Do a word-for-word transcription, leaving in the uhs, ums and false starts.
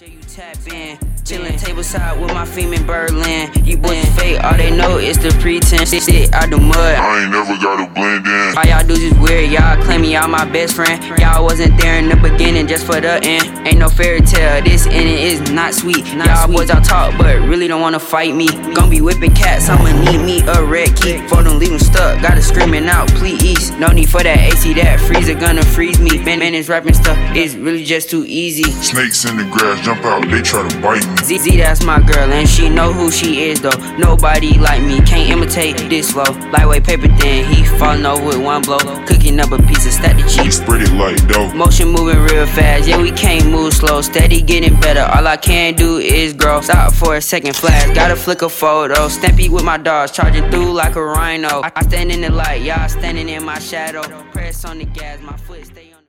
sure you tap in. Chillin' tableside with my fame in Berlin. You boys fake, all they know is the pretense. Shit out the mud. I ain't never gotta blend in. All y'all do is weird, y'all claim y'all my best friend. Y'all wasn't there in the beginning, just for the end. Ain't no fairy tale, this in it is not sweet. Y'all boys all talk, but really don't wanna fight me. Gon' be whipping cats, I'ma need me a red key. For them leave them stuck, gotta screaming out, please. No need for that A C, that freezer gonna freeze me. Man, man, this rapping stuff is really just too easy. Snakes in the grass, jump out, they try to bite me. Z, Z, that's my girl, and she know who she is though. Nobody like me, can't imitate this flow. Lightweight paper thin, he falling over with one blow. Cooking up a piece of stack the We cheese. spread it like dough. Motion moving real fast, yeah, we can't move slow. Steady getting better, all I can do is grow. Stop for a second, flash, gotta flick a photo. Stampy with my dogs, charging through like a rhino. I, I stand in the light, y'all standing in my shadow. Press on the gas, my foot's